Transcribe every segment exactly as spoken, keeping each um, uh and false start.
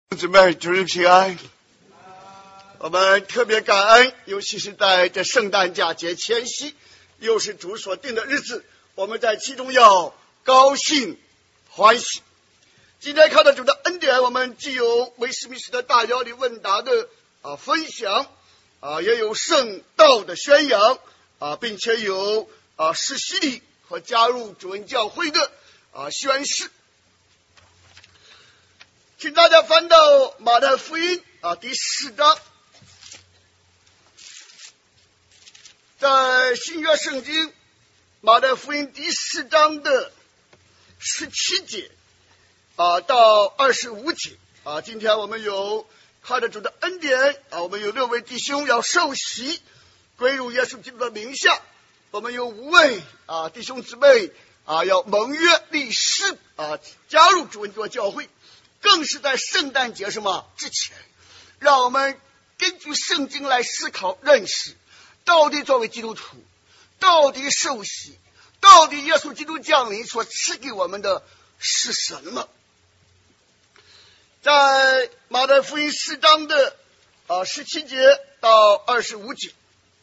姊妹，主日平安。我们特别感恩，尤其是在这圣诞佳节前夕，又是主所定的日子，我们在其中要高兴欢喜。今天看到主的恩典，我们既有威斯敏斯特大教理问答的啊分享啊，也有圣道的宣扬啊，并且有啊实习礼和加入主恩教会的啊宣誓。请大家翻到马太福音啊第四章，在新约圣经马太福音第四章的十七节啊到二十五节啊，今天我们有靠着主的恩典啊，我们有六位弟兄要受洗归入耶稣基督的名下，我们有五位啊弟兄姊妹啊要盟约立誓啊加入主恩做教会。更是在圣诞节什么之前，让我们根据圣经来思考认识，到底作为基督徒，到底受洗，到底耶稣基督降临所赐给我们的是什么。在马太福音四章的啊十七节到二十五节，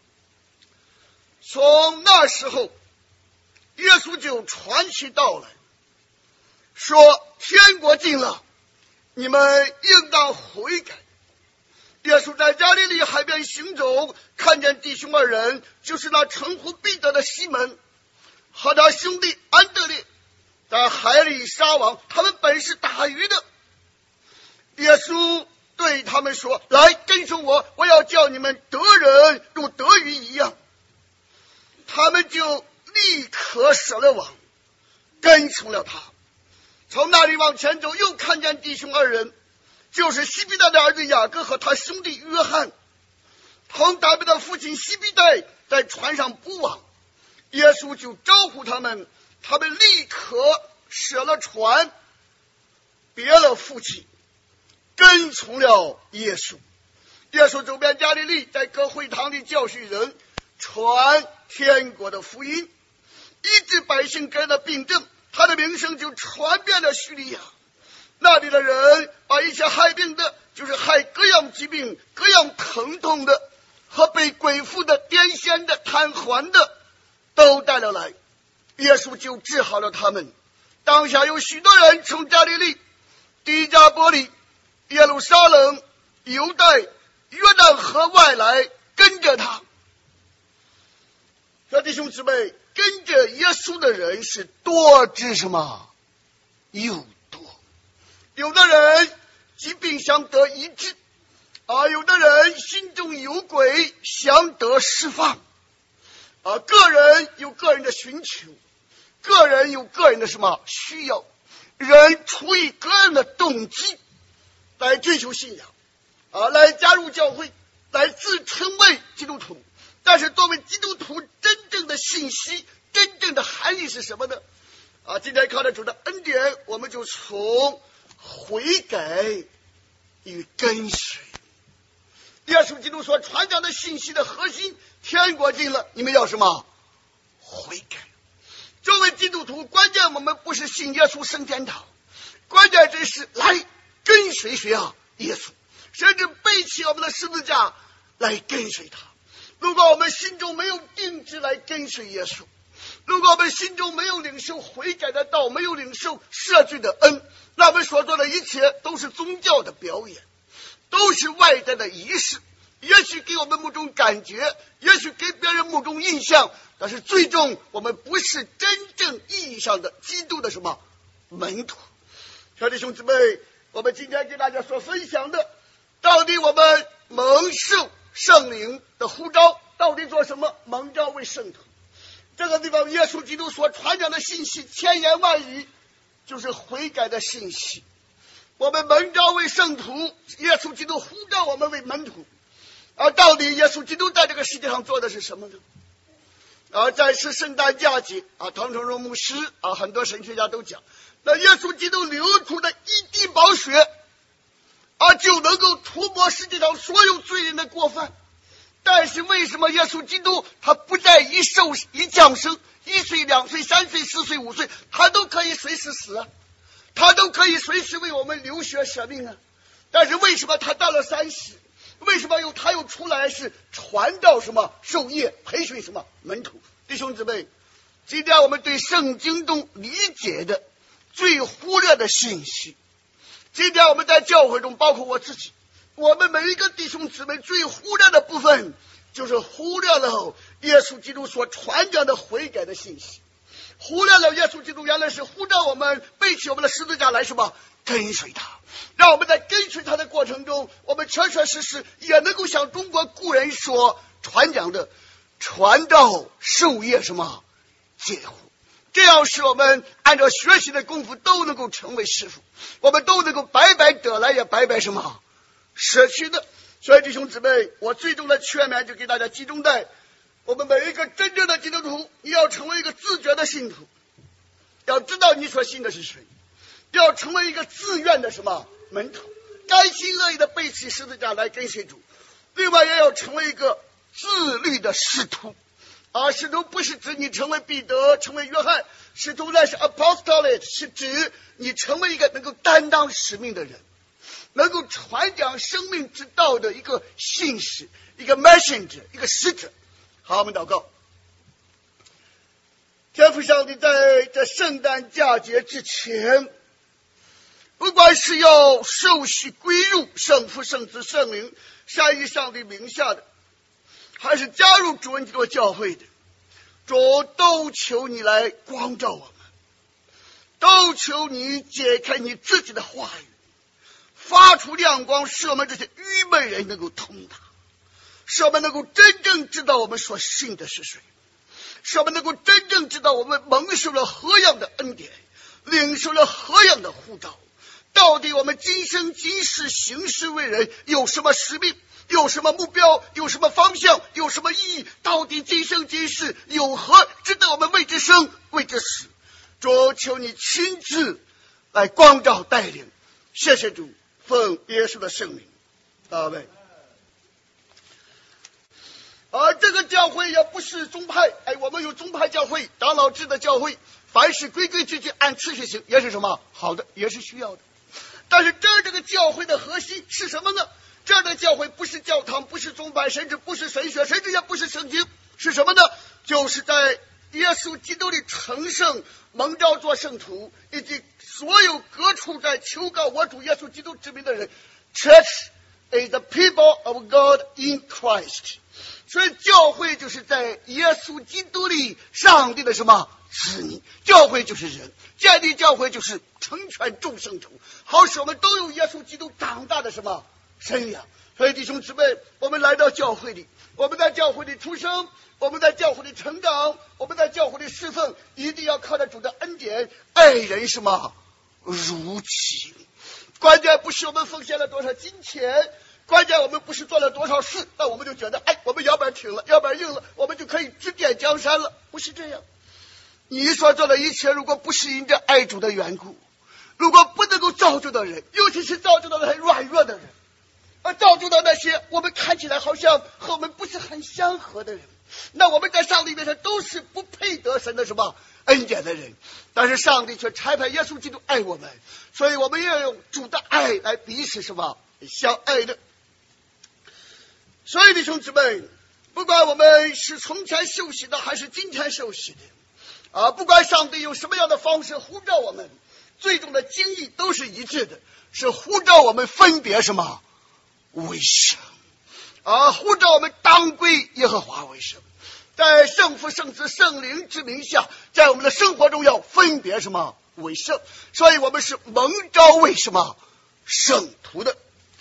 从那时候耶稣就传其道来，说天国近了，你们应当悔改。耶稣在加利利海边行走，看见弟兄二人，就是那称呼彼得的西门和他兄弟安德烈，在海里撒网，他们本是打鱼的。耶稣对他们说，来跟从我，我要叫你们得人如得鱼一样。他们就立刻舍了网，跟从了他。从那里往前走，又看见弟兄二人，就是西庇太的儿子雅各和他兄弟约翰，同他们的父亲西庇太在船上捕网。耶稣就招呼他们，他们立刻舍了船，别了父亲，跟从了耶稣。耶稣走遍加利利，在各会堂里教训人，传天国的福音，医治百姓得了病症，他的名声就传遍了叙利亚。那里的人把一些害病的，就是害各样疾病、各样疼痛的，和被鬼附的、癫痫的、瘫痪的，都带了来。耶稣就治好了他们。当下有许多人从加利利、低加波利、耶路撒冷、犹太、约旦河外来跟着他。小弟兄姊妹，跟着耶稣的人是多之什么？又多。有的人疾病想得医治啊，有的人心中有鬼想得释放啊，个人有个人的寻求，个人有个人的什么需要，人出于个人的动机来追求信仰啊，来加入教会，来自称为基督徒。但是作为基督徒真正的信息，真正的含义是什么呢？啊，今天靠着主的恩典，我们就从悔改与跟随。耶稣基督所传讲的信息的核心，天国近了，你们要什么？悔改。作为基督徒，关键我们不是信耶稣升天堂，关键这是来跟随谁啊？耶稣，甚至背起我们的十字架来跟随他。如果我们心中没有定志来跟随耶稣，如果我们心中没有领受悔改的道，没有领受赦罪的恩，那我们所做的一切都是宗教的表演，都是外在的仪式，也许给我们某种感觉，也许给别人某种印象，但是最终我们不是真正意义上的基督的什么门徒。小弟兄姊妹，我们今天给大家所分享的，到底我们蒙受圣灵的呼召，到底做什么？蒙召为圣徒。这个地方耶稣基督所传讲的信息，千言万语就是悔改的信息。我们蒙召为圣徒，耶稣基督呼召我们为门徒。而到底耶稣基督在这个世界上做的是什么呢？而在是圣诞佳节啊，唐崇荣牧师啊，很多神学家都讲，那耶稣基督流出的一滴宝血啊，就能够涂抹世界上所有罪人的过犯。但是为什么耶稣基督他不在一受一降生，一岁、两岁、三岁、四岁、五岁，他都可以随时死啊，他都可以随时为我们流血舍命啊？ 但是为什么他到了三十，为什么又他又出来是传道什么授业培训什么门徒？弟兄姊妹，今天我们对圣经中理解的最忽略的信息，今天我们在教会中，包括我自己，我们每一个弟兄姊妹最忽略的部分，就是忽略了耶稣基督所传讲的悔改的信息，忽略了耶稣基督原来是呼召我们背起我们的十字架来什么跟随他，让我们在跟随他的过程中，我们确确实实也能够像中国古人所传讲的传道授业什么解惑，这样使我们按照学习的功夫都能够成为师傅，我们都能够白白得来也白白什么舍去的。所以弟兄姊妹，我最终的劝勉就给大家集中在我们每一个真正的基督徒，你要成为一个自觉的信徒，要知道你所信的是谁，要成为一个自愿的什么门徒，甘心乐意的背起十字架来跟随主。另外也要成为一个自律的使徒，而使徒不是指你成为彼得成为约翰，使徒乃是 apostolate， 是指你成为一个能够担当使命的人，能够传讲生命之道的一个信使，一个 messenger， 一个使者。好，我们祷告。天父上帝，在这圣诞佳节之前，不管是要受洗归入圣父圣子圣灵三一上帝名下的，还是加入主恩基督教会的，主都求你来光照我们，都求你解开你自己的话语，发出亮光，使我们这些愚昧人能够通达，使我们能够真正知道我们所信的是谁，使我们能够真正知道我们蒙受了何样的恩典，领受了何样的呼召，到底我们今生今世行事为人有什么使命，有什么目标，有什么方向，有什么意义，到底今生今世有何值得我们为之生为之死。主，求你亲自来光照带领，谢谢主，奉耶稣的圣名，阿们。而这个教会也不是宗派，哎，我们有宗派教会、长老制的教会，凡是规规矩矩按次序行，也是什么好的，也是需要的。但是这儿这个教会的核心是什么呢？这儿的教会不是教堂，不是宗派，甚至不是神学，甚至也不是圣经，是什么呢？就是在耶稣基督里成圣、蒙召做圣徒，以及所有各处在求告我主耶稣基督之名的人。 Church is the people of God in Christ。 所以教会就是在耶稣基督里上帝的什么子民，教会就是人，建立教会就是成全众圣徒，好使我们都有耶稣基督长大的什么生养。所以弟兄姊妹，我们来到教会里，我们在教会里出生，我们在教会里成长，我们在教会里侍奉，一定要靠着主的恩典，爱人什么如己。关键不是我们奉献了多少金钱，关键我们不是做了多少事，那我们就觉得哎，我们腰板挺了，腰板硬了，我们就可以指点江山了，不是这样。你所做的一切，如果不是因着爱主的缘故，如果不能够造就到人，尤其是造就到很软弱的人，而造就到那些我们看起来好像和我们不是很相合的人，那我们在上帝面前都是不配得神的什么恩典的人。但是上帝却差派耶稣基督爱我们，所以我们要用主的爱来彼此什么相爱的。所以弟兄姊妹，不管我们是从前受洗的还是今天受洗的啊，不管上帝用什么样的方式呼召我们，最终的经义都是一致的，是呼召我们分别什么为圣啊，呼召我们当归耶和华为圣，在圣父圣子圣灵之名下，在我们的生活中要分别什么为圣。所以我们是蒙召为什么圣徒的。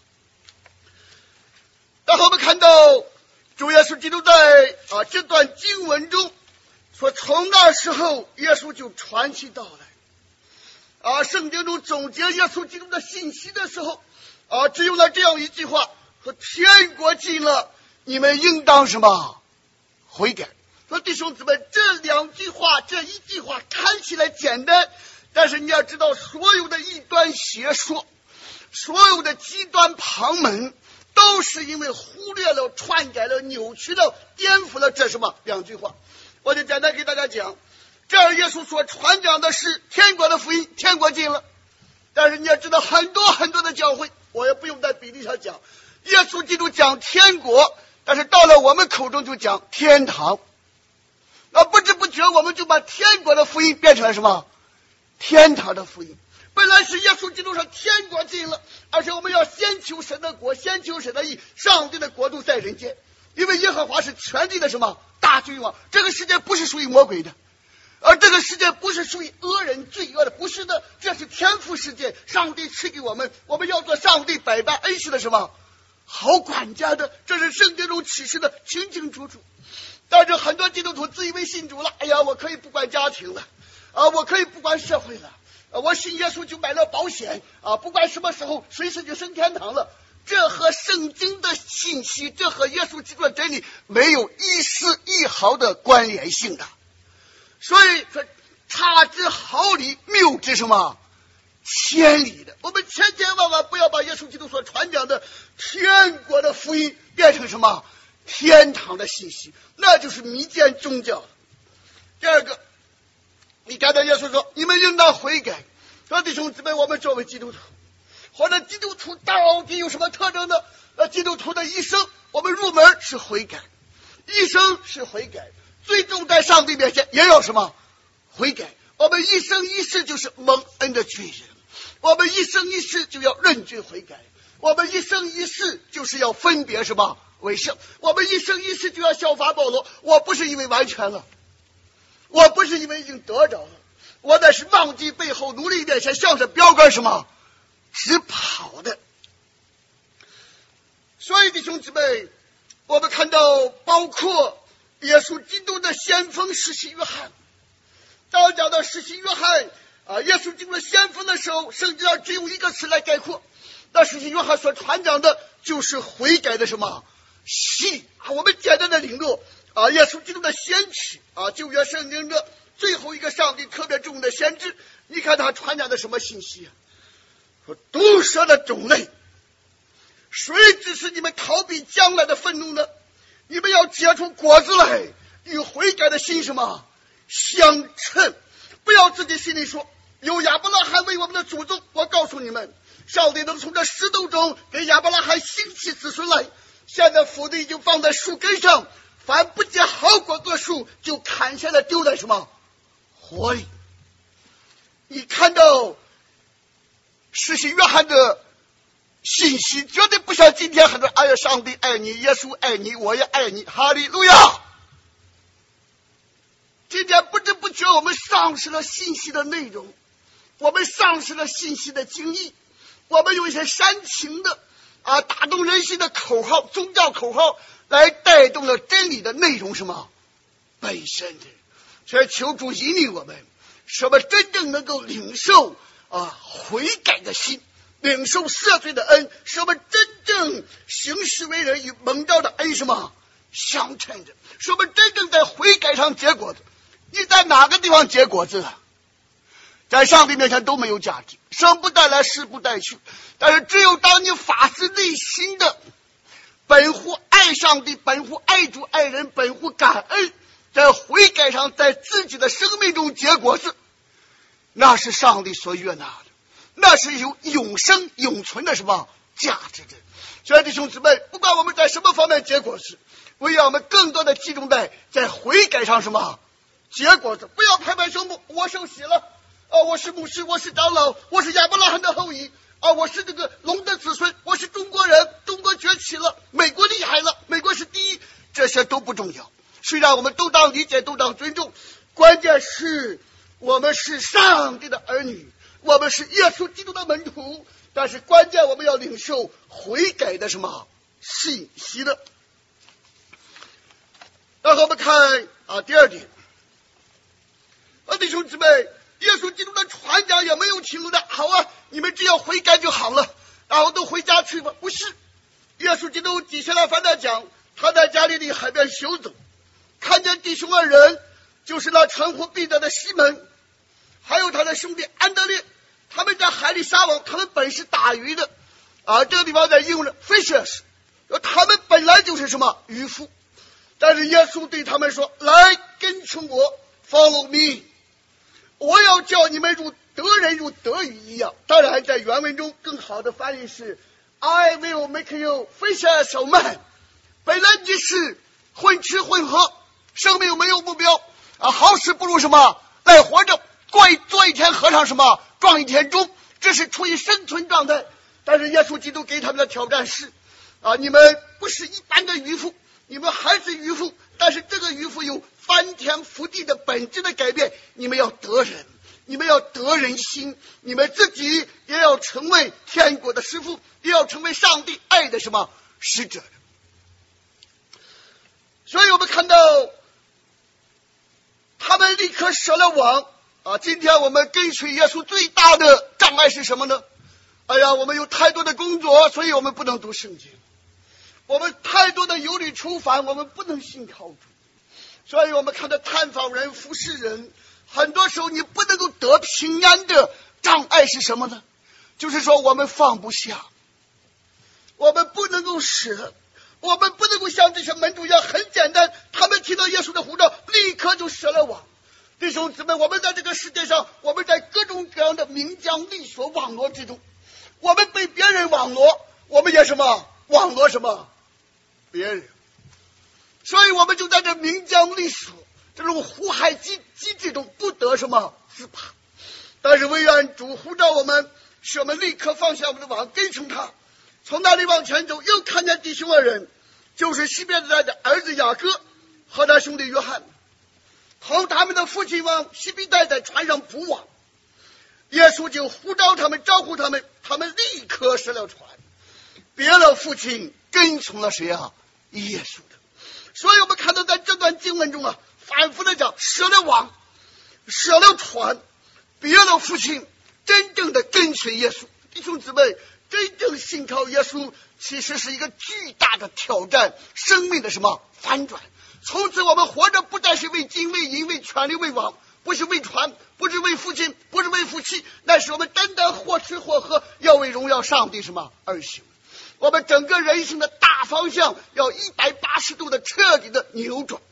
然后我们看到主耶稣基督在啊这段经文中说，从那时候耶稣就传其道来啊。圣经中总结耶稣基督的信息的时候啊，只用了这样一句话，说天国近了，你们应当什么悔改。说弟兄姊妹，这两句话，这一句话看起来简单，但是你要知道，所有的异端邪说，所有的极端旁门，都是因为忽略了、篡改了、扭曲了、颠覆了这什么两句话。我就简单给大家讲，这儿耶稣所传讲的是天国的福音，天国近了。但是你要知道，很多很多的教会我也不用在比例上讲。耶稣基督讲天国，但是到了我们口中就讲天堂。啊，不知不觉我们就把天国的福音变成了什么？天堂的福音。本来是耶稣基督上天国近了，而且我们要先求神的国，先求神的义，上帝的国度在人间。因为耶和华是全地的什么大君王，这个世界不是属于魔鬼的，而这个世界不是属于恶人罪恶的，不是的，这是天父世界，上帝赐给我们，我们要做上帝百般恩赐的什么好管家的，这是圣经中启示的清清楚楚。但是很多基督徒自以为信主了，哎呀，我可以不管家庭了啊，我可以不管社会了啊，我信耶稣就买了保险啊，不管什么时候随时就升天堂了。这和圣经的信息，这和耶稣基督的真理没有一丝一毫的关联性的。所以说差之毫厘，谬之什么千里的。我们千千万万不要把耶稣基督所传讲的天国的福音变成什么天堂的信息，那就是迷奸宗教。第二个，你看到耶稣说你们应当悔改。说弟兄姊妹，我们作为基督徒，或者基督徒到底有什么特征呢？呃，基督徒的一生，我们入门是悔改，一生是悔改，最终在上帝面前也有什么悔改。我们一生一世就是蒙恩的罪人，我们一生一世就要认罪悔改，我们一生一世就是要分别什么为圣，我们一生一世就要效法保罗。我不是因为完全了，我不是因为已经得着了，我乃是忘记背后，努力面前，向着标杆什么直跑的。所以弟兄姊妹，我们看到包括耶稣基督的先锋施洗约翰。当讲到施洗约翰啊，耶稣基督的先锋的时候，圣经上只用一个词来概括，那施洗约翰所传讲的就是悔改的什么信啊。我们简单的领略啊，耶稣基督的先驱啊，旧约圣经的最后一个上帝特别重的先知，你看他传讲的什么信息啊？说毒蛇的种类，谁指使你们逃避将来的愤怒呢？你们要结出果子来，与悔改的心什么相称。不要自己心里说有亚伯拉罕为我们的祖宗，我告诉你们，上帝能从这石头中给亚伯拉罕兴起子孙来。现在斧子已经放在树根上，凡不结好果子的树就砍下来丢在什么火里。你看到施洗约翰的信息绝对不像今天很多哎呀，上帝爱你，耶稣爱你，我也爱你，哈利路亚。今天不知不觉我们丧失了信息的内容，我们丧失了信息的精义，我们用一些煽情的啊打动人心的口号，宗教口号来带动了真理的内容什么本身的。所以求主引领我们，使我们真正能够领受啊悔改的心，领受赦罪的恩，使我们真正行事为人与蒙召的恩什么相称着，使我们真正在悔改上结果子。你在哪个地方结果子啊？在上帝面前都没有价值，生不带来，死不带去。但是只有当你发自内心的本乎爱上帝，本乎爱主爱人，本乎感恩，在悔改上，在自己的生命中结果子，那是上帝所悦纳的，那是有永生永存的什么价值的。所以弟兄姊妹，不管我们在什么方面结果子，唯要我们更多的集中在在悔改上什么结果子。不要拍拍胸脯，我受洗了啊，我是牧师，我是长老，我是亚伯拉罕的后裔啊，我是这个龙的子孙，我是中国人，中国崛起了，美国厉害了，美国是第一，这些都不重要。虽然我们都当理解，都当尊重，关键是我们是上帝的儿女，我们是耶稣基督的门徒，但是关键我们要领受悔改的什么信息的。然后我们看啊，第二点啊，弟兄姊妹，耶稣基督的传讲也没有停的，好啊，你们只要悔改就好了，然后都回家去吧。不是，耶稣基督接下来反正讲，他在加利利海边行走，看见弟兄二人，就是那称呼彼得的西门，还有他的兄弟安德烈，他们在海里撒网，他们本是打鱼的啊，这个地方在英文 fishers， 他们本来就是什么渔夫，但是耶稣对他们说，来跟从我 follow me， 我要叫你们如得人如得鱼一样。当然在原文中更好的翻译是 I will make you fishermen。本来你是混吃混喝，生命没有目标啊，好死不如什么来活着，过一做一天和尚什么撞一天钟，这是处于生存状态。但是耶稣基督给他们的挑战是啊，你们不是一般的渔夫，你们还是渔夫，但是这个渔夫有翻天覆地的本质的改变，你们要得人，你们要得人心，你们自己也要成为天国的师傅，也要成为上帝爱的什么使者。所以我们看到他们立刻舍了网啊！今天我们跟随耶稣最大的障碍是什么呢？哎呀，我们有太多的工作，所以我们不能读圣经；我们太多的忧虑愁烦，我们不能信靠主。所以我们看到探访人、服侍人，很多时候你不能够得平安的障碍是什么呢？就是说我们放不下，我们不能够舍，我们不能够像这些门徒一样很简单，他们听到耶稣的呼召立刻就舍了网。弟兄姊妹，我们在这个世界上，我们在各种各样的名将利所网罗之中，我们被别人网罗，我们也什么网罗什么别人，所以我们就在这名将利所这种胡害机机制中不得什么自拔。但是唯愿主呼召我们，使我们立刻放下我们的网，跟从他，从那里往前走，又看见弟兄二人，就是西别代的儿子雅各和他兄弟约翰，同他们的父亲往西别代在船上捕网。耶稣就呼召他们，招呼他们，他们立刻舍了船，别了父亲，跟从了谁啊？耶稣的。所以我们看到在这段经文中啊，反复的讲舍了网，舍了船，别了父亲，真正的跟随耶稣。弟兄姊妹，真正信靠耶稣其实是一个巨大的挑战，生命的什么反转。从此我们活着不再是为金为银为权力为王，不是为船，不是为父亲，不是为夫妻，那是我们单单或吃或喝，要为荣耀上帝什么而行。我们整个人生的大方向要一百八十度的彻底的扭转。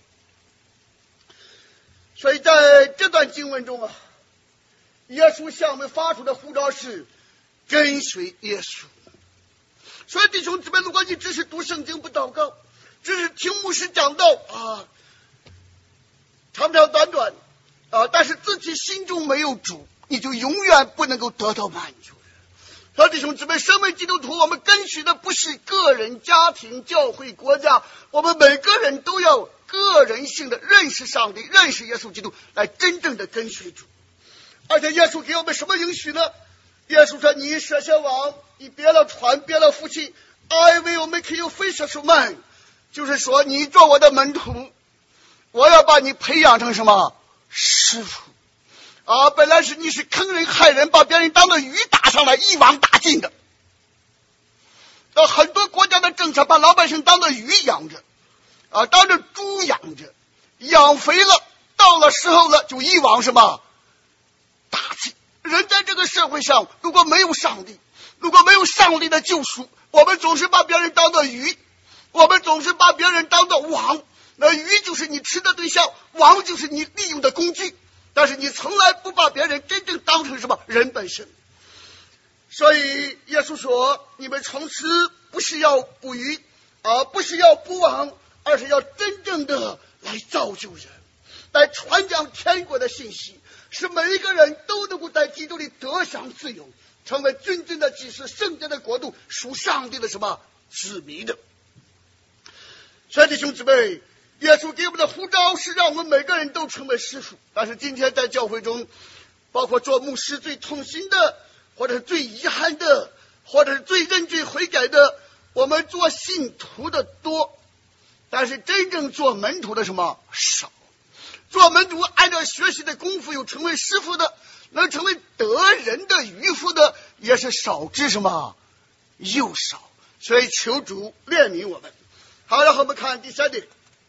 所以在这段经文中啊，耶稣向我们发出的呼召是跟随耶稣。所以弟兄姊妹，如果你只是读圣经不祷告，只是听牧师讲道啊，长长短短啊，但是自己心中没有主，你就永远不能够得到满足。所以弟兄姊妹，身为基督徒，我们跟随的不是个人、家庭、教会、国家，我们每个人都要个人性的认识上帝，认识耶稣基督，来真正的跟随主。而且耶稣给我们什么应许呢？耶稣说，你舍下网，你别了船，别了夫妻， I will make you fishermen， 就是说你做我的门徒，我要把你培养成什么师傅啊！本来是你是坑人害人，把别人当做鱼打上来，一网打尽的。那很多国家的政策把老百姓当做鱼养着啊，当着猪养着，养肥了，到了时候了就一网什么打尽。人在这个社会上，如果没有上帝，如果没有上帝的救赎，我们总是把别人当作鱼，我们总是把别人当作网。那鱼就是你吃的对象，网就是你利用的工具，但是你从来不把别人真正当成什么人本身。所以耶稣说，你们从此不是要捕鱼啊，不是要捕网，而是要真正的来造就人，来传讲天国的信息，使每一个人都能够在基督里得享自由，成为真正的祭司，圣洁的国度，属上帝的什么子民的。所以弟兄姊妹，耶稣给我们的呼召是让我们每个人都成为师傅。但是今天在教会中，包括做牧师最痛心的，或者是最遗憾的，或者是最认罪悔改的，我们做信徒的多，但是真正做门徒的什么少。做门徒按照学习的功夫有成为师傅的，能成为得人的渔夫的也是少之什么又少。所以求主怜悯我们。好，然后我们看第三点。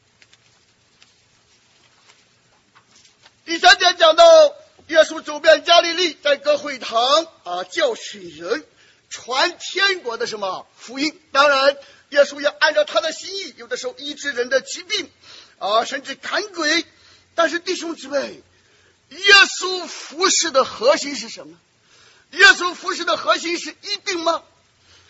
第三点讲到耶稣走遍加利利，在各会堂啊教训人，传天国的什么福音。当然耶稣也按照他的心意，有的时候医治人的疾病啊，甚至赶鬼。但是弟兄姊妹，耶稣服事的核心是什么？耶稣服事的核心是医病吗？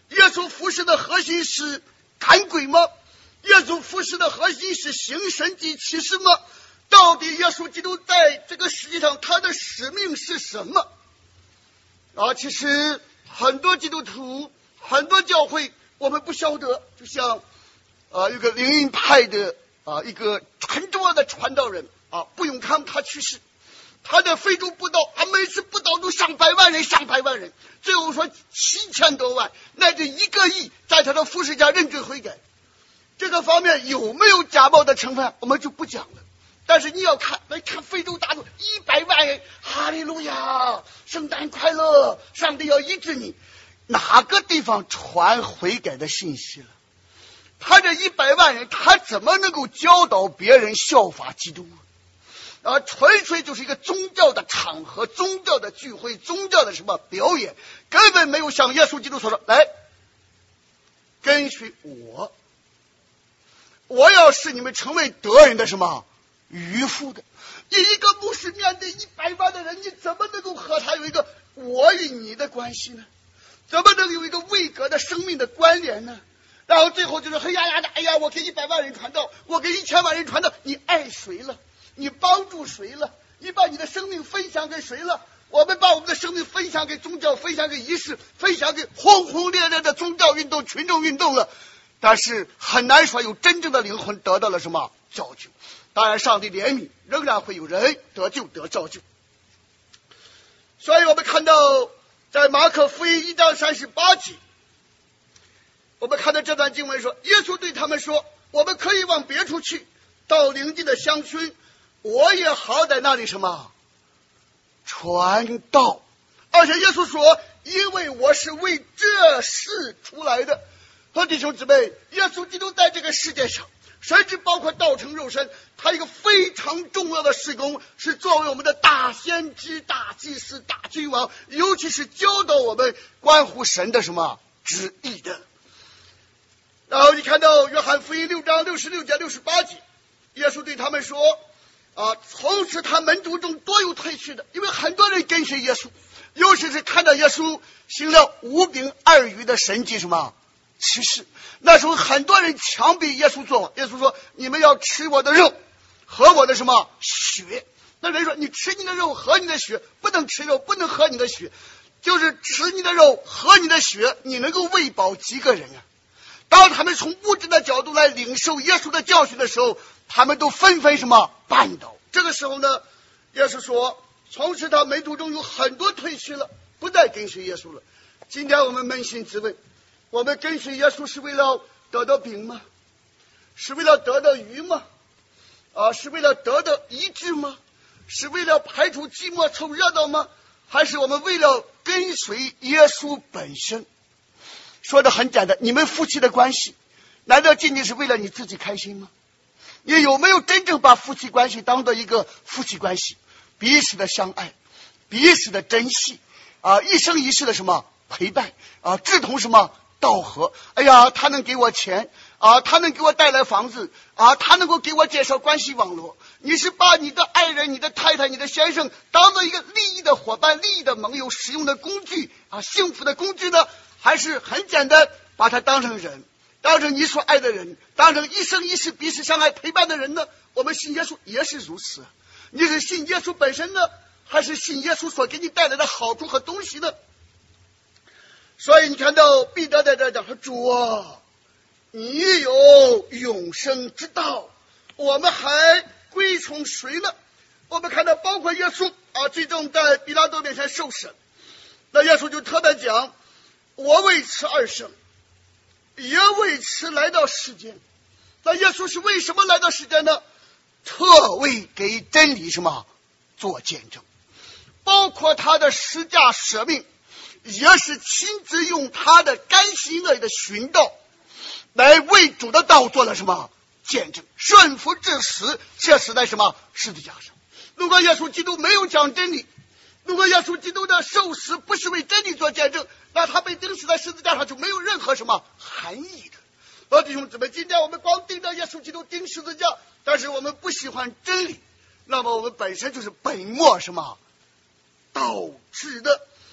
耶稣服侍的核心是赶鬼吗？耶稣服侍的核心是行神迹奇事吗？到底耶稣基督在这个世界上他的使命是什么啊？其实很多基督徒很多教会我们不晓得，就像啊一个灵恩派的啊一个很重要的传道人啊，不永康他去世，他在非洲布道，他每次布道都上百万人上百万人，最后说七千多万乃至一个亿在他的服侍下认罪悔改。这个方面有没有假冒的成分我们就不讲了，但是你要看来看非洲大陆一百万人，哈利路亚，圣诞快乐，上帝要医治你，哪个地方传悔改的信息了？他这一百万人他怎么能够教导别人效法基督啊？纯粹就是一个宗教的场合，宗教的聚会，宗教的什么表演，根本没有像耶稣基督所说，来跟随我，我要使你们成为得人的什么渔夫的。你一个牧师面对一百万的人，你怎么能够和他有一个我与你的关系呢？怎么能有一个位格的生命的关联呢？然后最后就是黑压压的，哎呀，我给一百万人传道，我给一千万人传道，你爱谁了？你帮助谁了？你把你的生命分享给谁了？我们把我们的生命分享给宗教，分享给仪式，分享给轰轰烈烈的宗教运动、群众运动了，但是很难说有真正的灵魂得到了什么造就。当然上帝怜悯，仍然会有人得救得造就。所以我们看到在马可福音一章三十八节，我们看到这段经文说，耶稣对他们说，我们可以往别处去，到邻近的乡村，我也好在那里什么传道。而且耶稣说，因为我是为这事出来的。和弟兄姊妹，耶稣基督在这个世界上，甚至包括道成肉身，他一个非常重要的事工是作为我们的大先知、大祭司、大君王，尤其是教导我们关乎神的什么旨意的。然后你看到约翰福音六章六十六节六十八节，耶稣对他们说啊，从此他门徒中多有退去的，因为很多人跟随耶稣，尤其是看到耶稣行了五饼二鱼的神迹什么其实那时候很多人强逼耶稣做，耶稣说，你们要吃我的肉喝我的什么血。那人说，你吃你的肉喝你的血，不能吃肉不能喝你的血，就是吃你的肉喝你的血，你能够喂饱几个人啊？当他们从物质的角度来领受耶稣的教训的时候，他们都纷纷什么绊倒。这个时候呢，耶稣说，从此他门徒中有很多退去了，不再跟随耶稣了。今天我们扪心自问，我们跟随耶稣是为了得到饼吗？是为了得到鱼吗？啊，是为了得到医治吗？是为了排除寂寞凑热闹吗？还是我们为了跟随耶稣本身？说的很简单，你们夫妻的关系难道仅仅是为了你自己开心吗？你有没有真正把夫妻关系当做一个夫妻关系，彼此的相爱，彼此的珍惜啊，一生一世的什么陪伴啊，志同什么道合。哎呀，他能给我钱啊，他能给我带来房子啊，他能够给我介绍关系网络。你是把你的爱人、你的太太、你的先生当做一个利益的伙伴、利益的盟友、使用的工具啊，幸福的工具呢？还是很简单把他当成人，当成你所爱的人，当成一生一世彼此相爱陪伴的人呢？我们信耶稣也是如此。你是信耶稣本身呢，还是信耶稣所给你带来的好处和东西呢？所以你看到彼得在这讲说，主啊，你有永生之道，我们还归从谁呢？我们看到包括耶稣啊，最终在比拉多面前受审，那耶稣就特别讲，我为此而生，也为此来到世间。那耶稣是为什么来到世间呢？特为给真理什么做见证，包括他的十架舍命，也是亲自用他的甘心乐意的寻道来为主的道做了什么见证，顺服至死，却死在什么十字架上。如果耶稣基督没有讲真理，如果耶稣基督的受死不是为真理做见证，那他被钉死在十字架上就没有任何什么含义的。老弟兄姊妹，今天我们光盯着耶稣基督钉十字架，但是我们不喜欢真理，那么我们本身就是本末什么倒置的。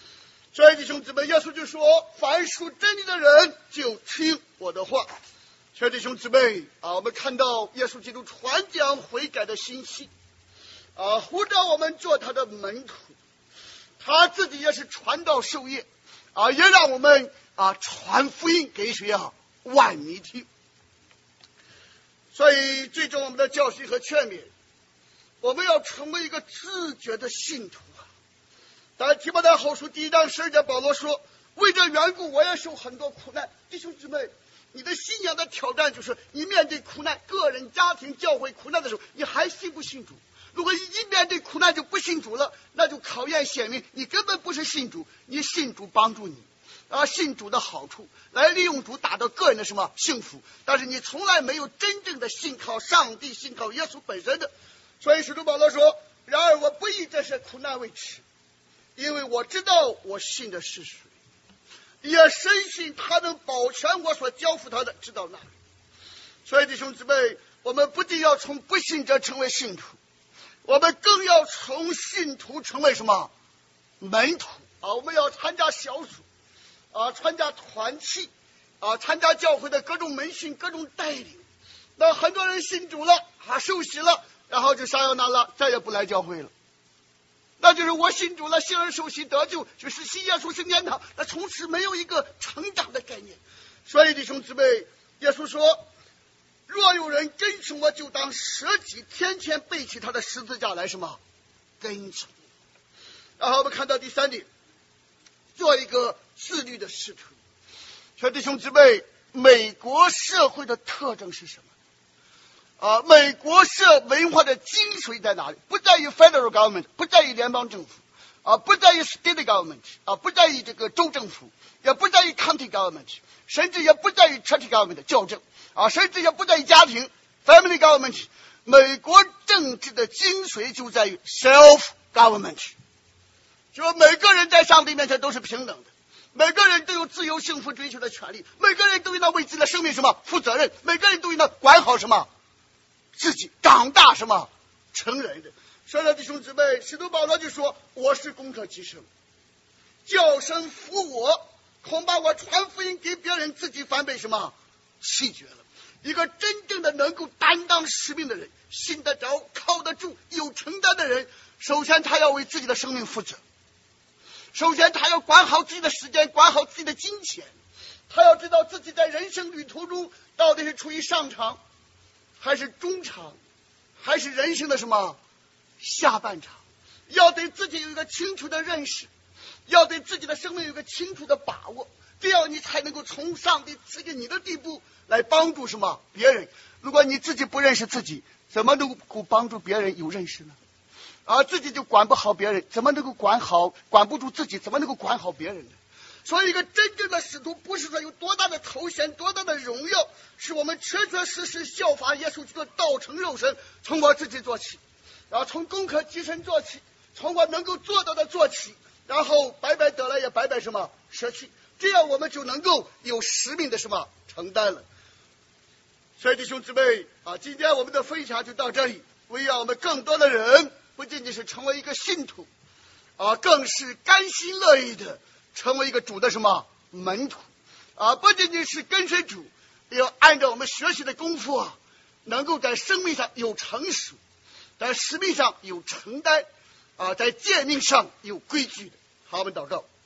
所以弟兄姊妹，耶稣就说：凡属真理的人就听我的话。所以弟兄姊妹啊，我们看到耶稣基督传讲悔改的信息啊，呼召我们做他的门徒，他自己也是传道授业啊，也让我们啊传福音给谁啊？万民听。所以最终我们的教训和劝勉，我们要成为一个自觉的信徒啊。但提摩太后书第一章十二节，保罗说：为这缘故我也受很多苦难。弟兄姊妹，你的信仰的挑战就是你面对苦难，个人、家庭、教会苦难的时候，你还信不信主？如果一面对苦难就不信主了，那就考验显明你根本不是信主，你信主帮助你啊，信主的好处来利用主达到个人的什么幸福，但是你从来没有真正的信靠上帝，信靠耶稣本身的。所以使徒保罗说：然而我不以这些苦难为耻，因为我知道我信的是谁，也深信他能保全我所交付他的，直到那里。所以弟兄姊妹，我们不仅要从不信者成为信徒，我们更要从信徒成为什么门徒啊！我们要参加小组啊，参加团契啊，参加教会的各种门训、各种带领。那很多人信主了啊，受洗了，然后就啥要拿了，再也不来教会了。那就是我信主了，信而受洗得救，就是信耶稣升天堂，那从此没有一个成长的概念。所以弟兄姊妹，耶稣说：若有人跟从我，就当舍己，天天背起他的十字架来什么跟从。然后我们看到第三点，做一个自律的使徒。所以弟兄姊妹，美国社会的特征是什么啊？美国社文化的精髓在哪里？不在于 federal government， 不在于联邦政府啊，不在于 state government 啊，不在于这个州政府，也不在于 county government， 甚至也不在于 church government 教政啊，甚至也不在于家庭 family government。美国政治的精髓就在于 self government， 就每个人在上帝面前都是平等的，每个人都有自由幸福追求的权利，每个人都应当为自己的生命什么负责任，每个人都应当管好什么自己，长大什么成人的。所以呢，弟兄姊妹，使徒保罗就说：我是攻克己身，叫声服我，恐怕我传福音给别人，自己反被什么弃绝了。一个真正的能够担当使命的人，信得着、靠得住、有承担的人，首先他要为自己的生命负责，首先他要管好自己的时间，管好自己的金钱，他要知道自己在人生旅途中到底是处于上场还是中场，还是人生的什么下半场，要对自己有一个清楚的认识，要对自己的生命有一个清楚的把握，这样你才能够从上帝赐给你的地步来帮助什么别人。如果你自己不认识自己，怎么能够帮助别人有认识呢？而自己就管不好别人，怎么能够管好管不住自己，怎么能够管好别人呢？所以一个真正的使徒不是说有多大的头衔多大的荣耀，是我们确确实实效法耶稣基督道成肉身，从我自己做起，然后从攻克己身做起，从我能够做到的做起，然后白白得来也白白什么舍去，这样我们就能够有使命的什么承担了。所以弟兄姊妹啊，今天我们的分享就到这里，为要我们更多的人不仅仅是成为一个信徒啊，更是甘心乐意的成为一个主的什么门徒啊，不仅仅是跟随主，要按照我们学习的功夫啊，能够在生命上有成熟，在使命上有承担啊，在诫命上有规矩的。好，我们祷告。